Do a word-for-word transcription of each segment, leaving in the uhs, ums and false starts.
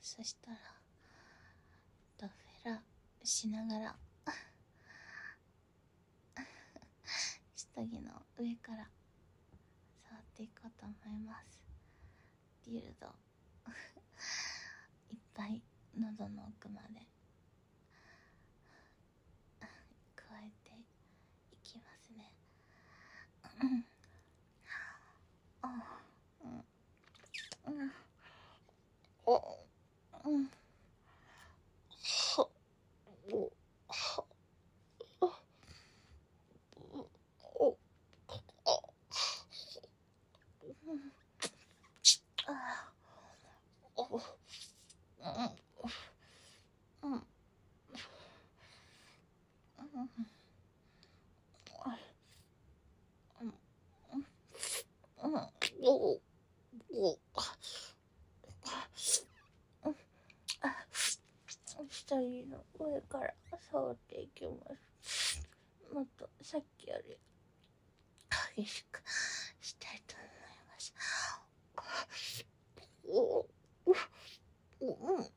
そしたらとフェラしながら下着の上から触っていこうと思います。ディルドいっぱい喉の奥まで加えていきますね。うんあうんうんうんはおはおおあうんあおうんうんうんうんおお下着の上から触っていきます。もっとさっきより激しくしたいと思います。おうんうん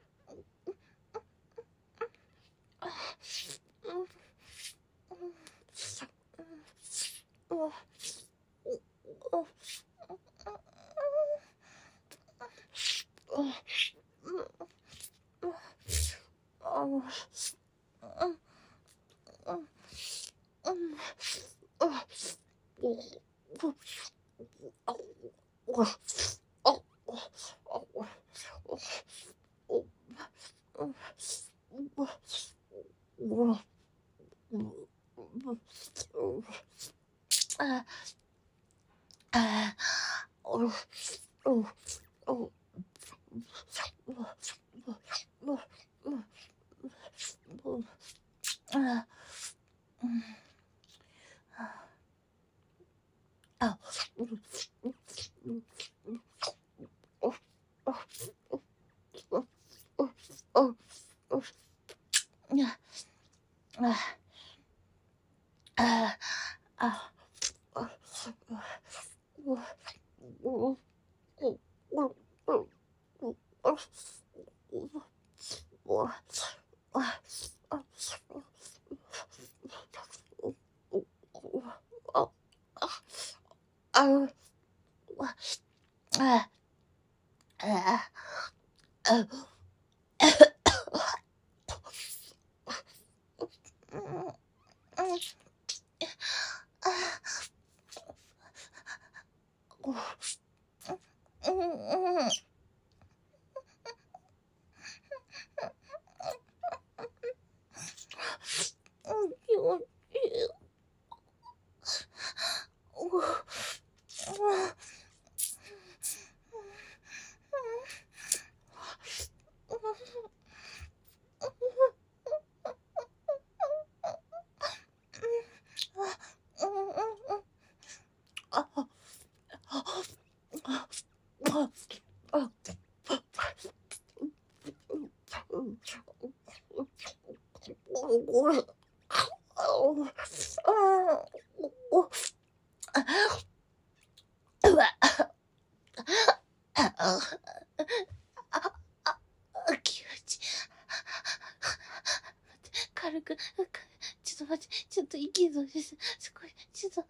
軽くちょっと待ってちょっと息のですすごいちょっと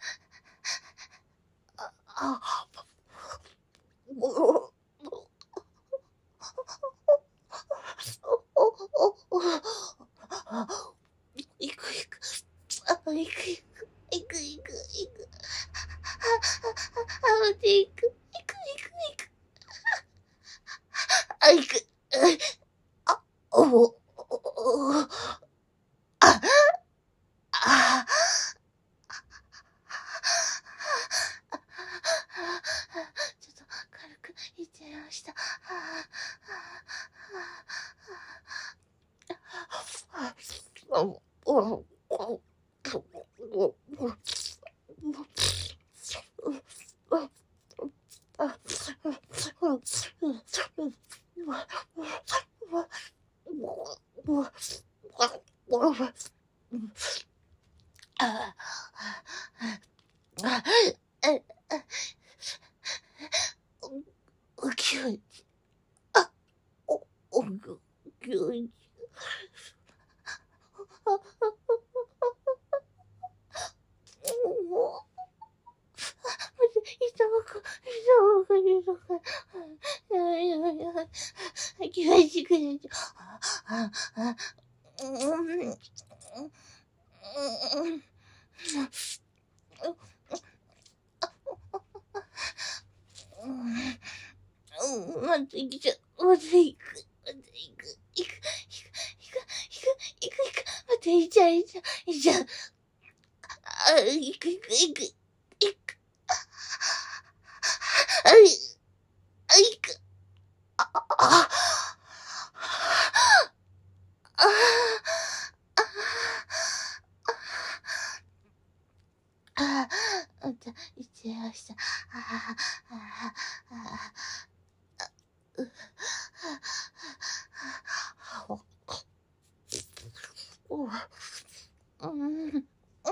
ああいくいくあいくいくいくいくいくあ待っていくいくいくいくあいくあおおああちょっと軽くいっちゃいました。 気持ちくれちゃう。まずいくちゃ、まずいく、まずいく、いく、いく、いく、いく、いく、いく、まずいちゃいちゃ、いちゃ、あ、いく、いく、いく、いく、あ、い、あ、いく、あ、あ、あ、あ、あ、あ、じゃ、いっちゃいました。あ、あ、あ、あ、う、お、うん、うん、うん、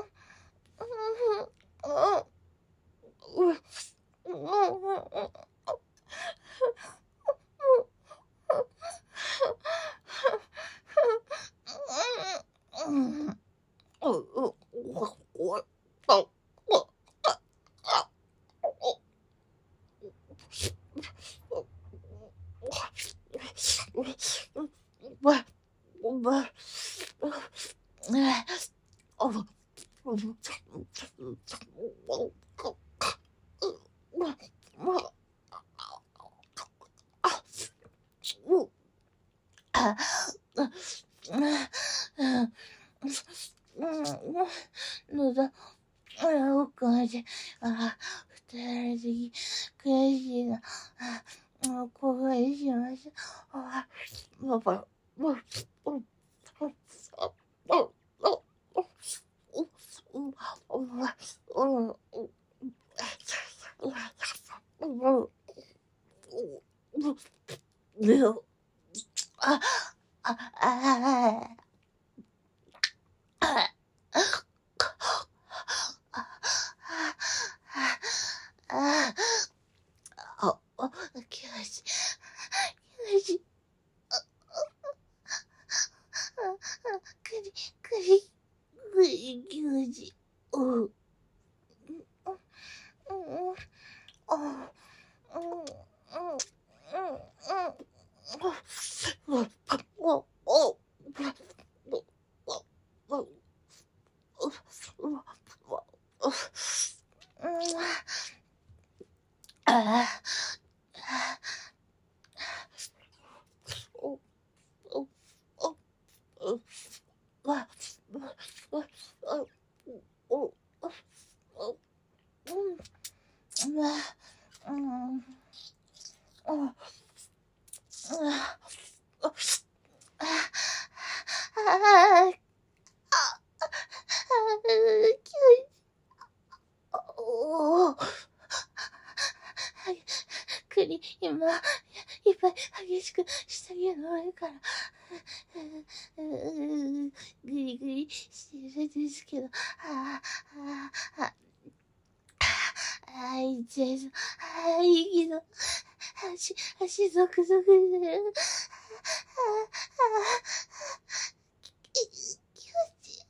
のだ、あら、おかしい。あ、二人すぎ、悔しいな。あ、後悔しました。あ、パパ、もう、うん、あ、あ、あ、あ、あ、あ、あ、気持ちいい。気持ちいい。くり、くり、くり、気持ちいい。うん、うん、うん、あ、うん、うん、うん、うん、お、お、あ、お、お、お、お、わ、わ、わ、お、お、お、うん、わ、うん、あ、あ、あ、あ、おお、くり、今、いっぱい激しく下着が乗るから、ぐりぐりしてるんですけど、ああ、ああ、あいつやぞ、あいいけど、足、足ゾクゾクしてる。ああ、気持ちいい。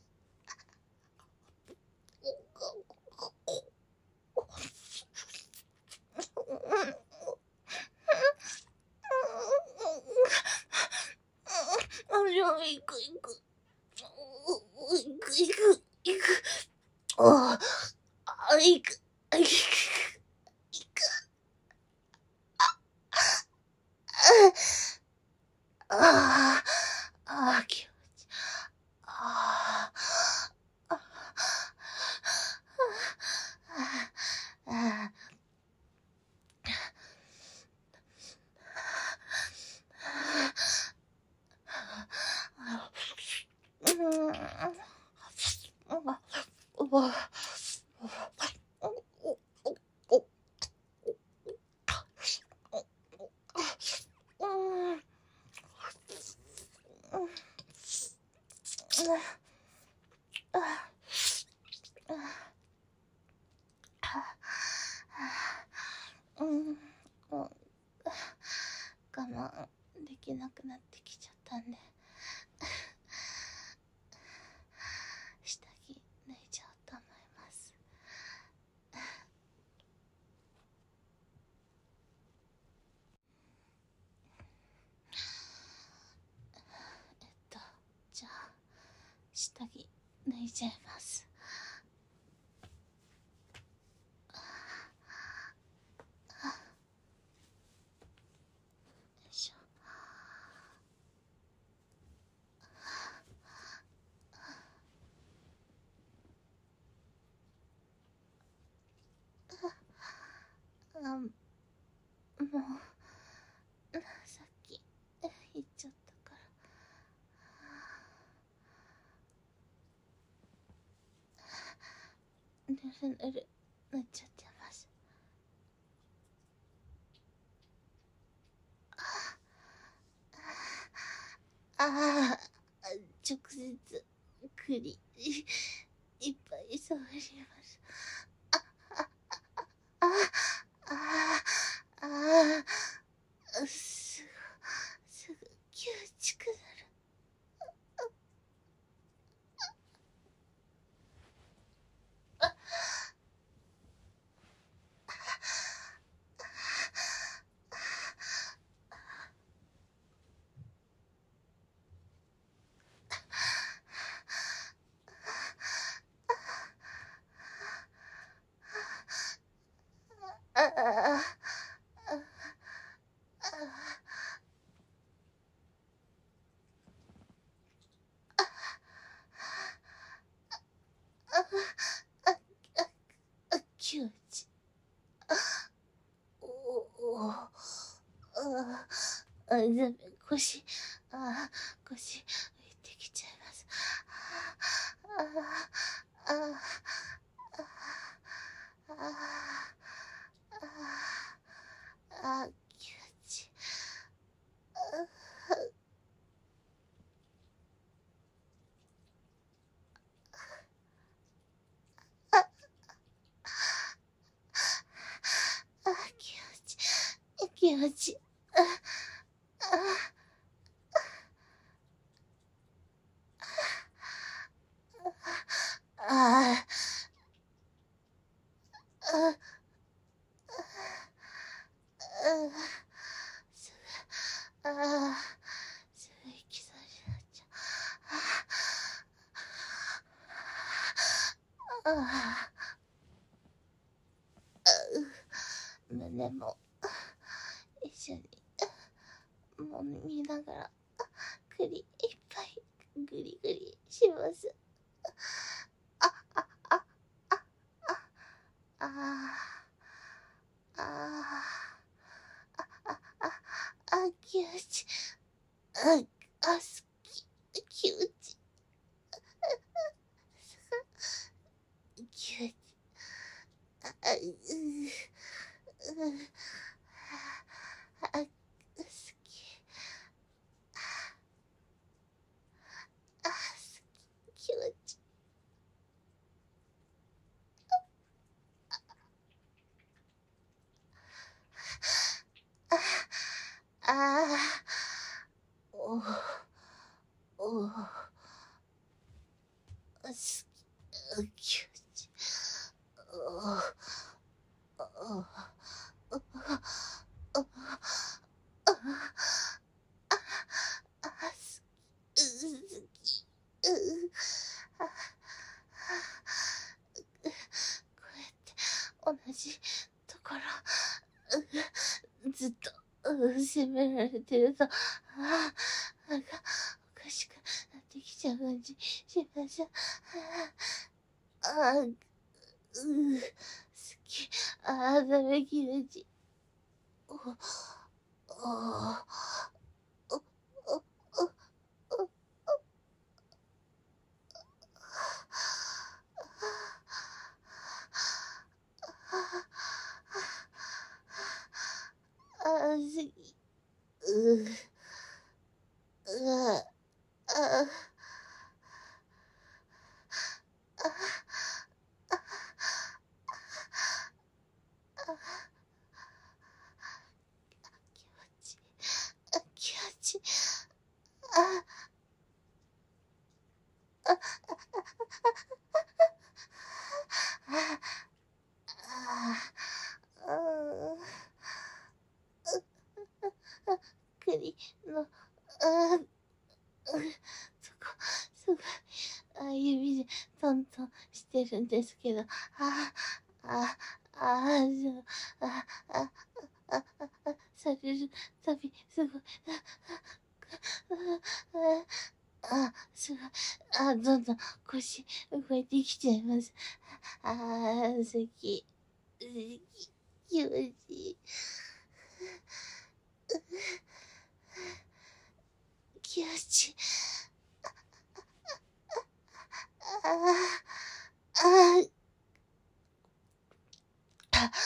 あ、じゃあ、行く行く。行く行く行く。ああ、行く。行く。行く。ああ、ああ、気持ちいい。ああ、ああ、ああ、うん、我慢できなくなってきちゃったんで下着脱いじゃおうと思います。 下着脱いじゃいます。よいしょ。あ、もうさっき言っちゃったから、ぬるぬるなっちゃってます。ああ、直接栗いっぱい触ります。ああああああ、すぐすぐ気持ちくなる。ああああ、気持ち。おお、ああ、ダメ、腰、ああ、腰、浮いてきちゃいます。ああ、ああ、ああ、ああ、気持ち。ああ、ああ、気持ち、気持ち。ああ、ああ、ああ、すぐ、ああ、すぐ行きそうになっちゃう。ああ、胸も一緒にもみながら栗いっぱいグリグリします。あああああああああああ、気持ち、ああ、好き、気持ち、気持ち、ああ、ううあ、好き、あ、好き、気持ち。ああ、おお、すき、気持ち。おお、おお、あ、すき、好き。うあ、こうやって同じところずっと責められてると、ああ、なんかおかしくなってきちゃう感じしました。ああ、う好き、ああ、ダメ気持ち。おおおおおおおああ、すき、ううああ、気持ち、ああ、ああ、ああ、栗の、ああ、そこ、すごい、あてるんですけど、ああ、ああ、そう、ああ、ああ、あ、されるたび、すごい、ああ、あ、すごい、あ、どんどん腰動いてきちゃいます。ああ、好き、好き、気持ちいい。気持ちいい。ああ、ああ、あ、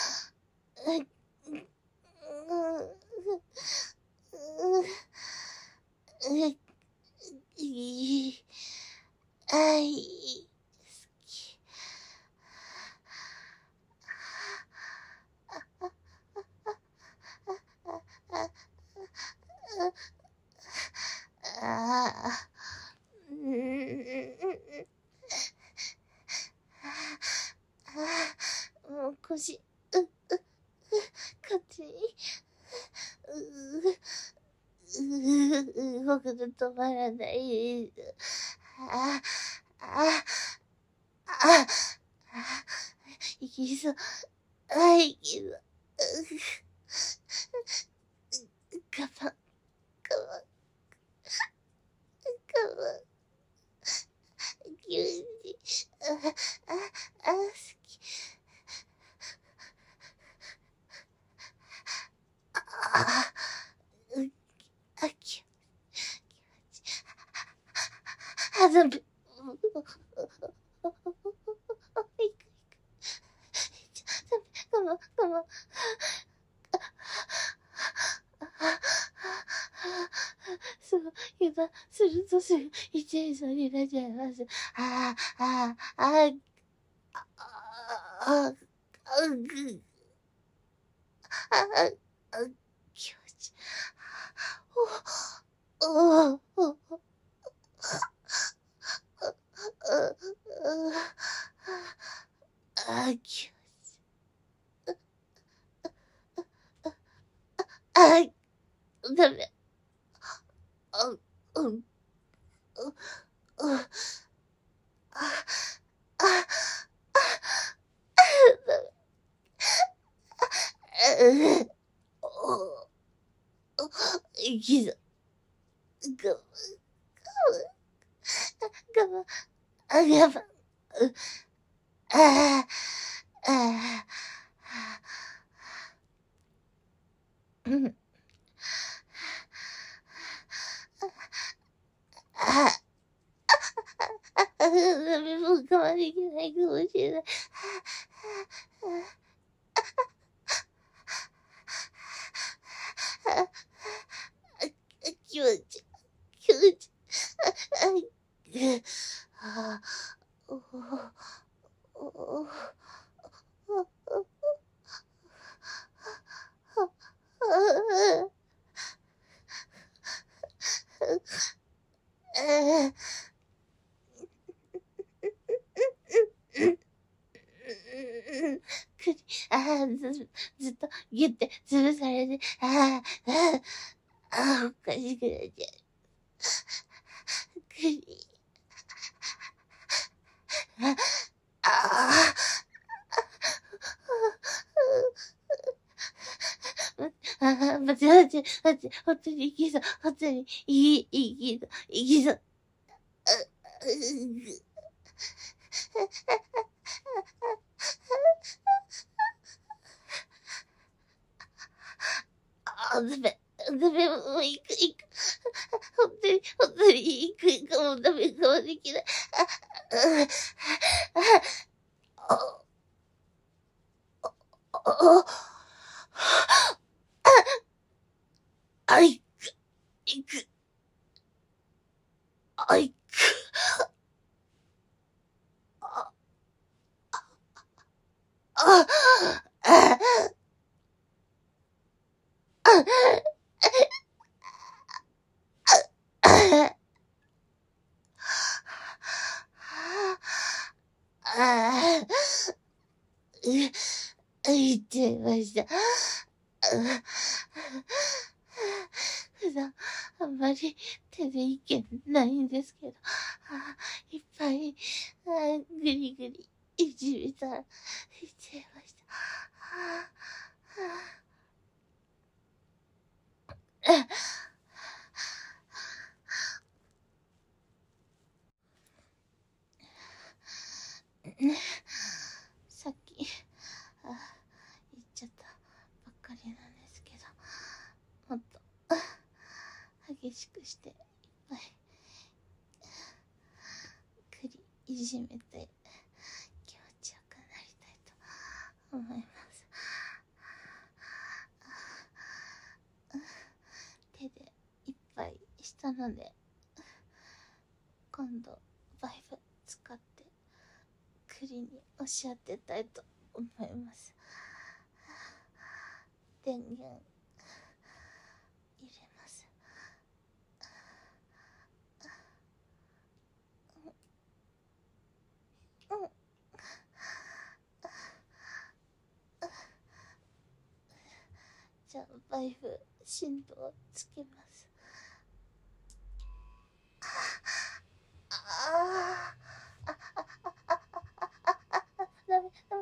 いい、あいい、好き。ああ、うん、あ、もう腰、う、う、勝手に、う、う、動くの止まらないです。ああ、ああ、ああ、いきそう。あ、いきそう。我慢、我慢、我慢。気持ちいい。あ、あ、あ、好き。あ、う、あ、気持ちいい。あ、全部。我慢、我慢。そう、油断するとすぐ一円そうになっちゃいます。ああ、ああ、ああ、ああ、あぐ、ああ、気持ちいい。お、お、お、お、あ、気持ちいい。あ、ダメ。あ、うん、う、う、あ、あ、あ、ダメ。お、お、いきそう。我慢、我慢、あ、我慢。ああ、ああ、うん。ああ、ダメ、もう我慢できないかもしれない。気持ち、気持ち、ああ、おお、おお、くり、ああ、ず、ずっとギュって潰されて、ああ、ああ、ああ、おかしくなっちゃう。くり、ああ、ああ、待って待って、待って、本当にいきそう、本当に、いき、いきそう、いきそう。ああ、ダメ、ダメ、もう行く、行く。本当に、本当に行く、行く、もうダメ、我慢できない。あ、あ、あ、あ、あ、いく、いく、あ、いく、あ、あ、あ、あ、あ、う、言っちゃいました。普段、あんまり手でいけないんですけど、あ、いっぱい、あ、ぐりぐり。 いじめたら、いっちゃいました。はぁ、はぁ。ね、さっき、あ、言っちゃったばっかりなんですけど、もっと、激しくして、いっぱい、栗いじめて、気持ちよくなりたいと思います。手でいっぱいしたので、今度バイブ使って栗に押し当てたいと思います。電源入れます。うん、じゃあバイブ振動をつけます。あああああああああ、ダメダメダメ。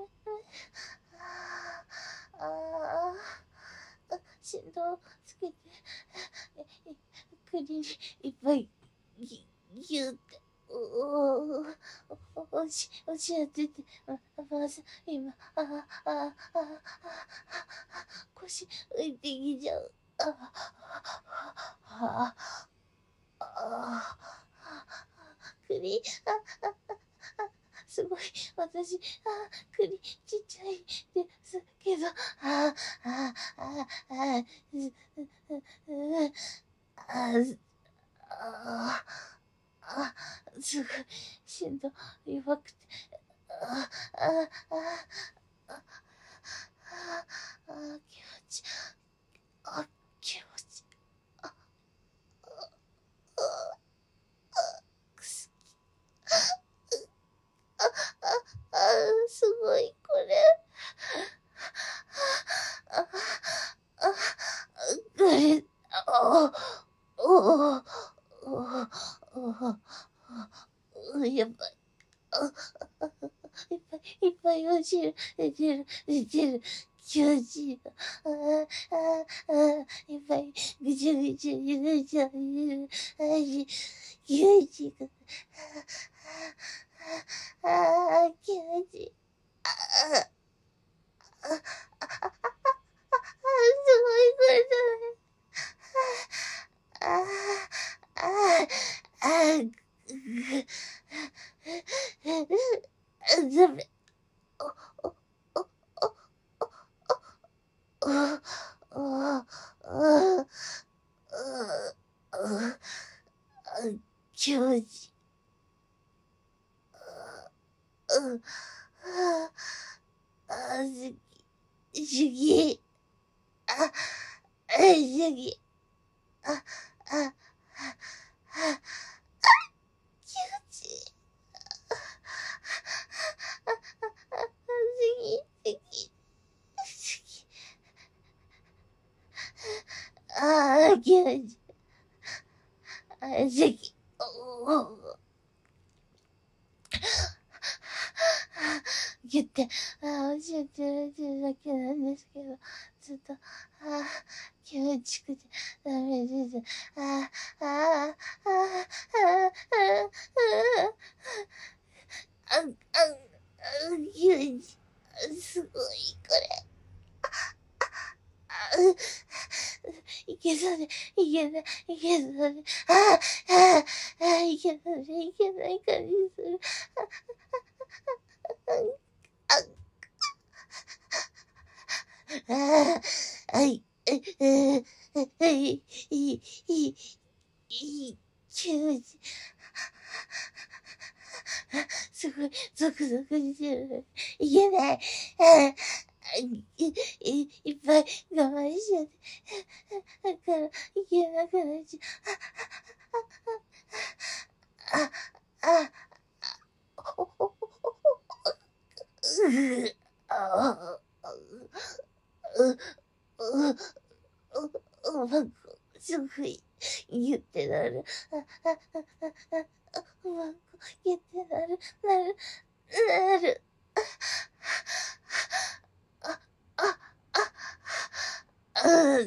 ああ、振動つけて、栗にいっぱいぎぎゅって、おお、押し押し当てて、まず今、ああああああ、腰浮いてきちゃう。ああああ、栗、あああ、すごい、私、あ、栗ちっちゃいですけど、ああああああ、ううあああ、すごい、振動弱くて、あああああ、気持ち、あ、気持ち、あ、あ、くす、あ、あ、あ、すごい、これ。あ、あ、これ、あ、お、お、お、お、やばい。あ、いっぱいいっぱい落ちる、出てる、出てる、気持ちいい。ああ、ああ、いっぱいぐちゃぐちゃになっちゃう。あじ、気持ちいい。ああ、気持ちいい。ああ、ああ、ああ、すごい、これだね。ああ、ああ、ああ、ダメ。お、お、お、お、お、お、お、気持ちいい。うん、ああ、すぎ、すぎ、あ、あ、すぎ、あ、あ、あ、あ、気持ちいい。あ、あ、あ、すぎ、すぎ、すぎ。ああ、気持ちいい。あ、すぎ、おお。言って、ああ、教えてるだけなんですけど、ずっと、ああ、気持ちくてダメです。ああ、ああ、ああ、ああ、ああ、ああ、気持ち、すごい、これ。あいけそうで、いけない、いけそうで、ああ、ああ、ああ、いけそうで、いけない感じする。ああ、ああ、はい、え、え、え、いい、いい、いい、いい、気持ち、すごい、ゾクゾクしてる。いけない。ああ、い、い、いっぱい我慢しちゃって。だから、いけなくなっちゃう。あ、あ、あ、お、お、お、う、あ、う、う、う、うまく、すごい、言ってなる。あ、あ、あ、あ、あ、うまく、言ってなる、なる、なる。 あ、あ、あ、うん。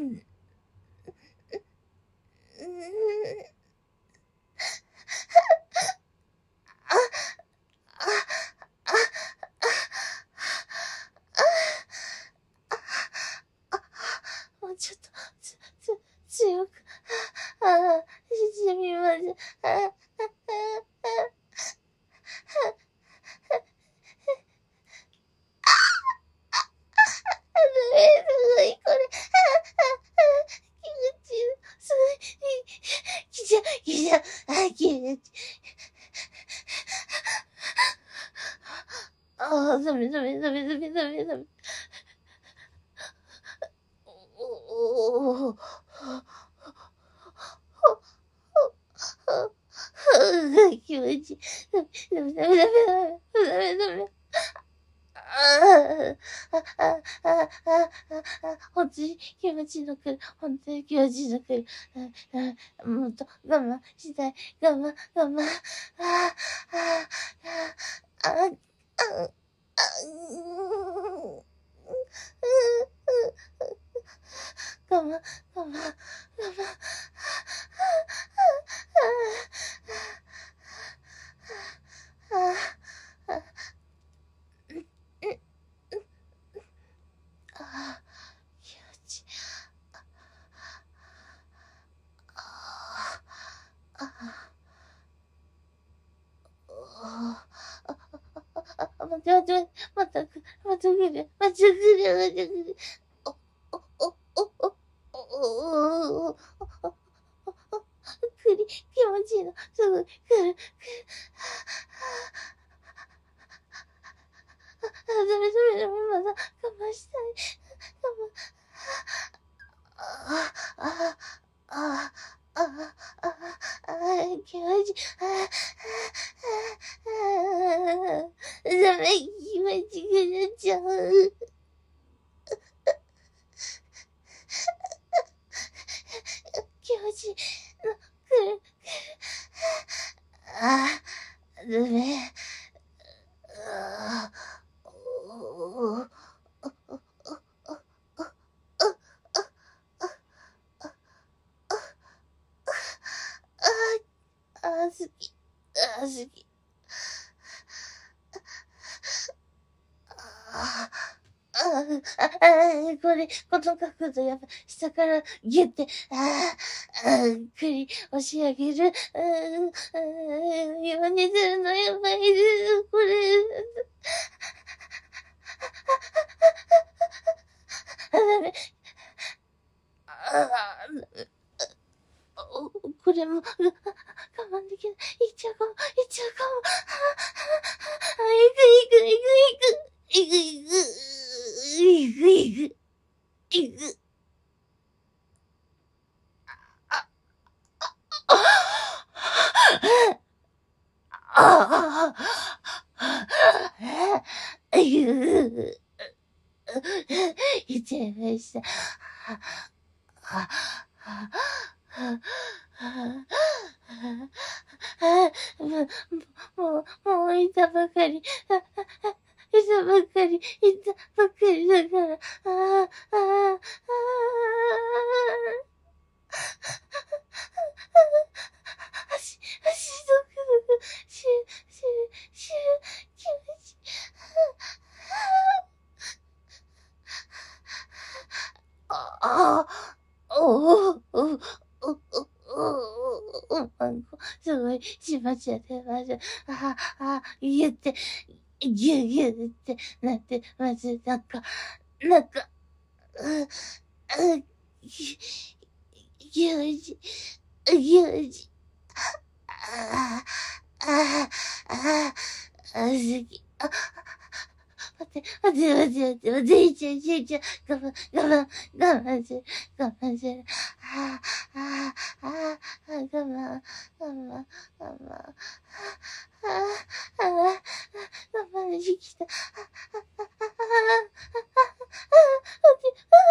もうちょっと、つ、つ、強く、ああ、しみません。ああ、ああ、ああ。すごい、これ。気持ちいい。すごい。きちゃ、きちゃ、あ、気持ちいい。ああ、ダメダメダメダメダメダメ。おおお気持ちいい。ダメダメダメダメダメダメ。ああ、ああ、ああ、ああ、本当に気持ちのくる。本当に気持ちのくる。もっと我慢したい。我慢、我慢。ああ、ああ、ああ、ああ、我慢、我慢、我慢。ああ、気持ちいい。ああ、ああ、あ、待って待って待って、またく、またくる、またくる、またくる。お、お、お、お、お、お、くり、気持ちいいの、すぐ、くる、くる。あ、ダメダメダメ、まだ我慢したい。我慢。ああ、ああ、ああ、ああ、ああ、気持ちいい。ああ、ああ、ダメ、気持ちが出ちゃう。気持ちいい。くる、くる。ああ、ダメ。ああ、おお。ああ、好き。ああ、好き。ああ、ああ、これ、この角度やっぱ下からギュって、ああ、ああ、くり押し上げる。ああ、ああ、今寝てるのやばいです。これ。あ、ダメ。ああ、これも、我慢できない。いっちゃうかも、いっちゃうかも。ああ、いくいくいくいく。いくいく。いくいく。いく。あ、ああ、いっちゃいました。もう、もう、もういたばかり。いたばかり、いたばかりだから。ああ、ああ、ああ。足、足ドクドク、しる、しる、しる、気持ちいい。ああ、おお、おお、おお、おお、すごい、しばちゃってました。ああ、言って、ぎゅぎゅって、なってます。なんか、なんか、う、う、ぎ、ぎゅうじ、ぎゅうじ。ああ、ああ、ああ、好き。あ、待って、待って、待って、待って、いっちゃう、いっちゃう、我慢、我慢、我慢する、我慢する。ああ、ああ、ああ、我慢、我慢、我慢。ああ、ああ、我慢できた。ああ、ああ、ああ、ああ、待って、あ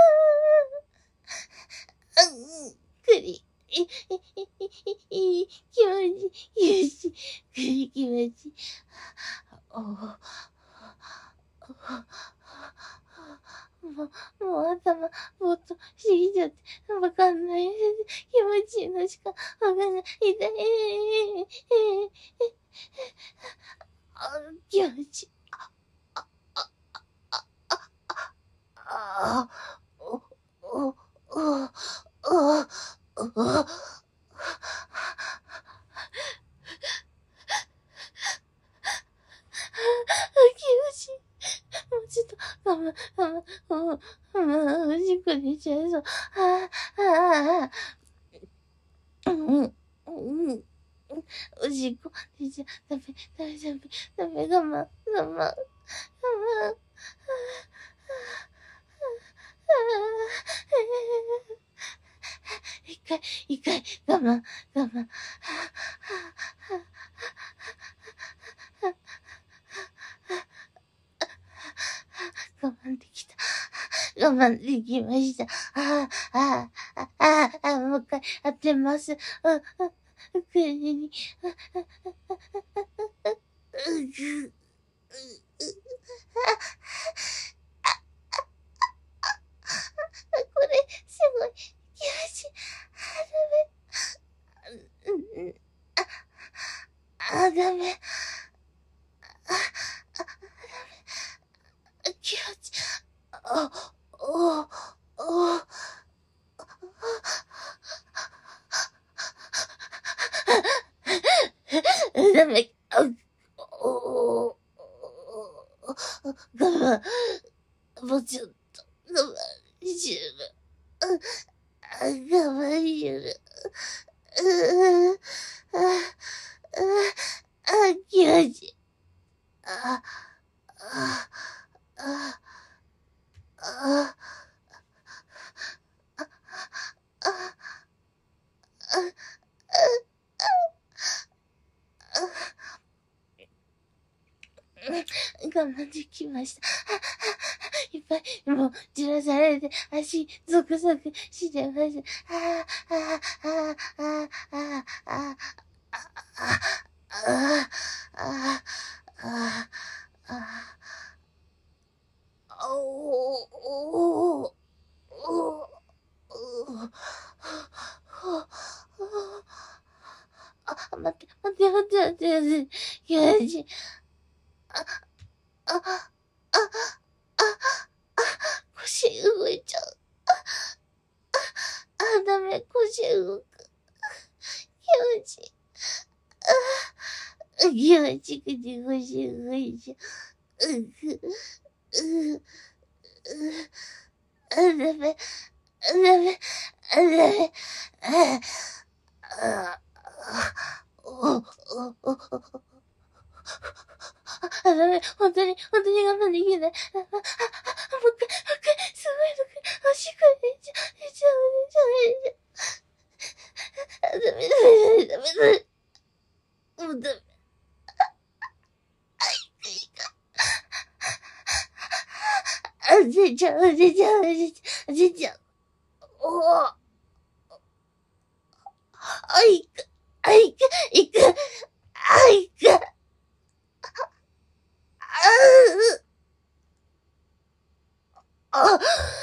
あ、うん、くり。い、い、い、い、気持ちいい、気持ちいい、くり気持ちいい。おお。 思議ちゃって、わかんない。気持ちいいのしかわかんない。痛い。あ、気持ちいい。あ、あ、あ、あ、あ、あ、お、お、お、お、お、気持ちいい。もうちょっと、我慢、我慢、もう、もう、おしっこ出ちゃいそう。ああ、ああ、うん、うん、おしっこ出ちゃう。ダメ、ダメ、ダメ、ダメ、我慢、我慢、我慢。一回、一回、我慢、我慢。我慢できた。我慢できました。ああ、ああ、ああ、あ、もう一回当てます。あ、あ、くれに。あ、あ、あ、あ、あ、うぐ、う、う、これ、すごい、気持ちいい。あ、ダメ。うん、あ、あ、ダメ。あ、あ、ダメ。気持ちいい。あ、お、お、ダメ。あ、お、我慢。もうちょっと、我慢しる。あ、我慢しる。うー、あ、あ、あ、気持ちいい。あ、あ、あ、あ、あ、あ、我慢できました。いっぱい、もう、じらされて、足、ゾクゾクしてました。ああ、ああ、ああ、ああ、ああ、ああ、ああ、あおおおおあ、待って、待って、待って、待って、待って、気持ちいい。あ、あ、あ、あ、あ、腰動いちゃう。あ、ダメ、腰動く。気持ちいい。あ、気持ちくて腰動いちゃう。うぐ、う、う、あ、ダメ、あ、ダメ、あ、ダメ、あ、あ、お、お、お、お、あ、ダメ、本当に、本当に我慢できない。あ、あ、あ、もう一回、もう一回、すごいのく、おしっこ出ちゃう、出ちゃう、出ちゃう、出ちゃう。あ、ダメ、ダメ、ダメ、ダメ、もうダメ。あ、出ちゃう、出ちゃう、出ちゃう、出ちゃう。おぉ。あ、いく、あ、いく、いく、あ、いく。あ、あ、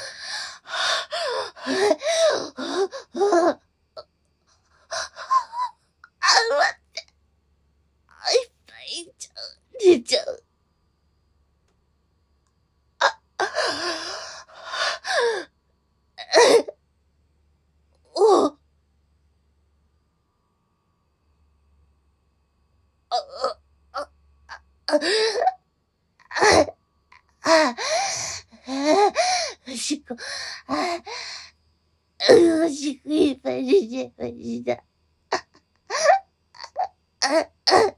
あ、待って。いっぱい出ちゃう。出ちゃう。あ、お、あ、あ、あ、あ、あ、おしっこ、あ、おしっこいっぱい出ちゃいました。あ、あ、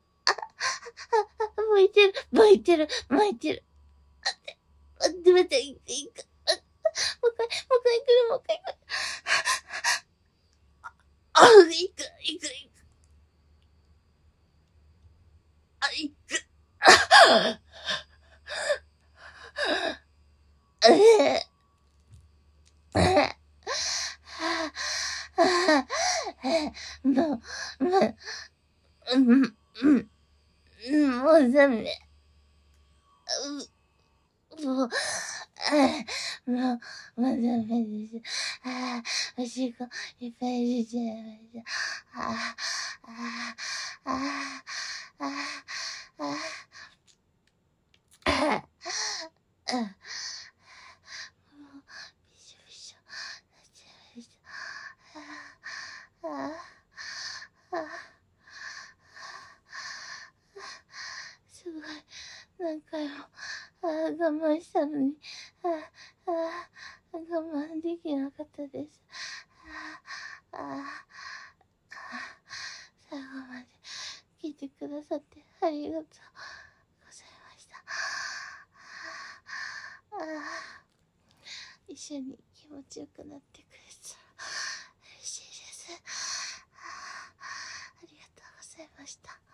巻いてる、巻いてる、巻いてる。待って、待って、待って、いく、いく。もう一回、もう一回来る、もう一回来る。あ、いく、いく、いく。あ、いく。ええ。もう、もう、うん、うん、もうダメ。もう、 もう、もうダメです。ああ、おしっこいっぱい出ちゃいました。ああ、ああ、ああ、ああ、ああ、ああ、もう、びしょびしょ、なっちゃいました。ああ、ああ、ああ、すごい、何回も、ああ、我慢したのに、ああ、ああ、我慢できなかったです。ああ、ああ、ああ、最後まで聞いてくださってありがとうございました。ああ、一緒に気持ちよくなってくれたら嬉しいです。ああ、ありがとうございました。